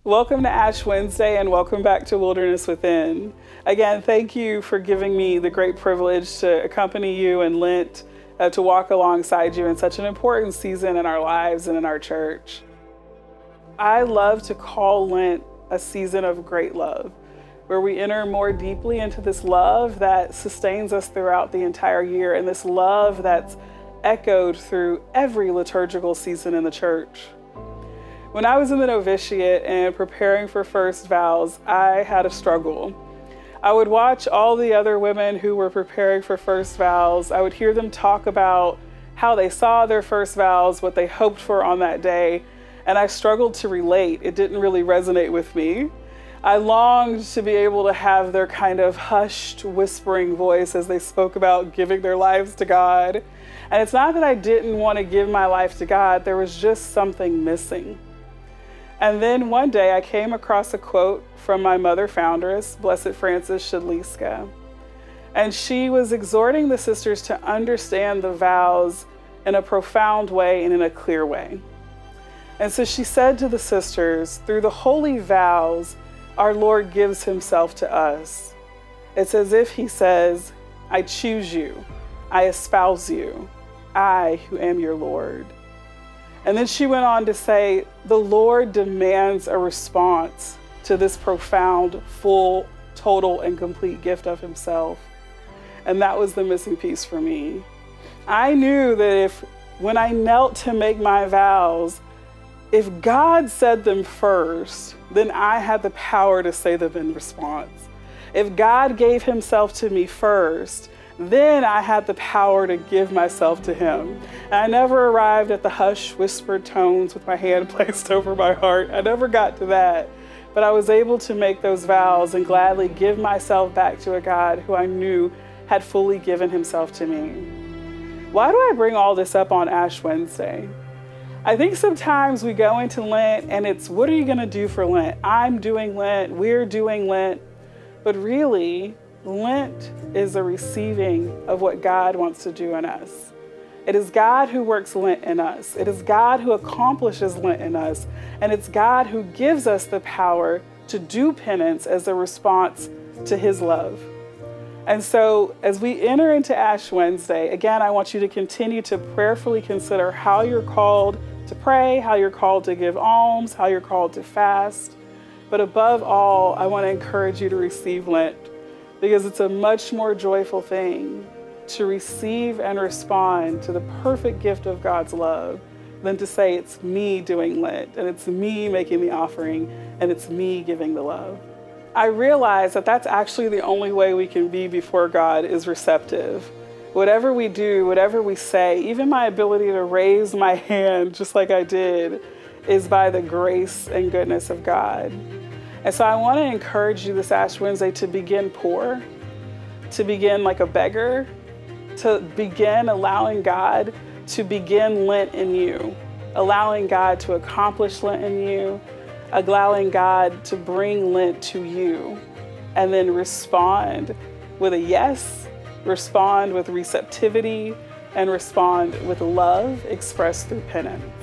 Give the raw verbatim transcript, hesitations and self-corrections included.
Welcome to Ash Wednesday and welcome back to Wilderness Within. Again, thank you for giving me the great privilege to accompany you in Lent, uh, to walk alongside you in such an important season in our lives and in our church. I love to call Lent a season of great love, where we enter more deeply into this love that sustains us throughout the entire year and this love that's echoed through every liturgical season in the church. When I was in the novitiate and preparing for first vows, I had a struggle. I would watch all the other women who were preparing for first vows. I would hear them talk about how they saw their first vows, what they hoped for on that day, and I struggled to relate. It didn't really resonate with me. I longed to be able to have their kind of hushed, whispering voice as they spoke about giving their lives to God. And it's not that I didn't want to give my life to God, there was just something missing. And then one day I came across a quote from my mother foundress, Blessed Frances Siedliska. And she was exhorting the sisters to understand the vows in a profound way and in a clear way. And so she said to the sisters, through the holy vows, our Lord gives himself to us. It's as if he says, I choose you, I espouse you, I who am your Lord. And then she went on to say, the Lord demands a response to this profound, full, total, and complete gift of himself. And that was the missing piece for me. I knew that if, when I knelt to make my vows, if God said them first, then I had the power to say them in response. If God gave himself to me first, then I had the power to give myself to him. And I never arrived at the hushed, whispered tones with my hand placed over my heart. I never got to that. But I was able to make those vows and gladly give myself back to a God who I knew had fully given himself to me. Why do I bring all this up on Ash Wednesday? I think sometimes we go into Lent and it's, what are you gonna do for Lent? I'm doing Lent, we're doing Lent. But really, Lent is a receiving of what God wants to do in us. It is God who works Lent in us. It is God who accomplishes Lent in us. And it's God who gives us the power to do penance as a response to his love. And so as we enter into Ash Wednesday, again, I want you to continue to prayerfully consider how you're called to pray, how you're called to give alms, how you're called to fast. But above all, I want to encourage you to receive Lent, because it's a much more joyful thing to receive and respond to the perfect gift of God's love than to say it's me doing Lent and it's me making the offering and it's me giving the love. I realize that that's actually the only way we can be before God is receptive. Whatever we do, whatever we say, even my ability to raise my hand just like I did, is by the grace and goodness of God. And so I want to encourage you this Ash Wednesday to begin poor, to begin like a beggar, to begin allowing God to begin Lent in you, allowing God to accomplish Lent in you, allowing God to bring Lent to you, and then respond with a yes, respond with receptivity, and respond with love expressed through penance.